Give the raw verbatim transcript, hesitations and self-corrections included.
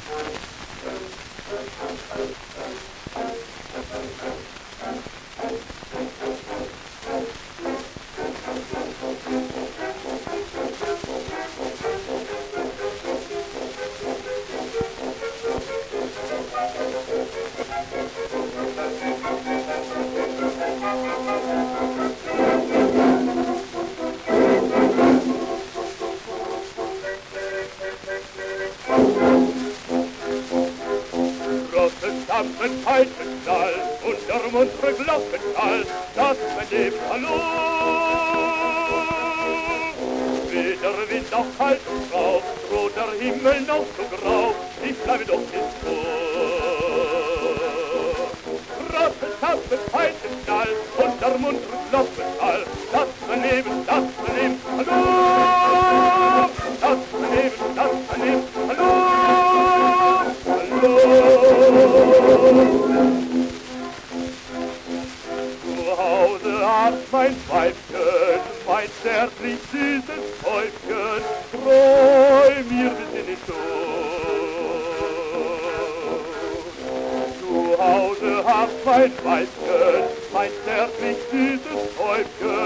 Dampfen, Peitschenschall und der muntere Glockenschall, das mein Leben hallo. Weder Wind noch kalt und grau, droht der Himmel noch so grau, ich bleibe doch nicht so. Rosse, Dampfen, Peitschenschall und der muntere Glockenschall, das mein Leben, das mein Leben, hallo. Das mein Leben, das mein Leben, hallo. Zu Hause hat mein Weibchen, mein zärtlich süßes Täubchen, treu mir bis in die Tod. Zu Hause hat mein Weibchen, mein zärtlich süßes Täubchen,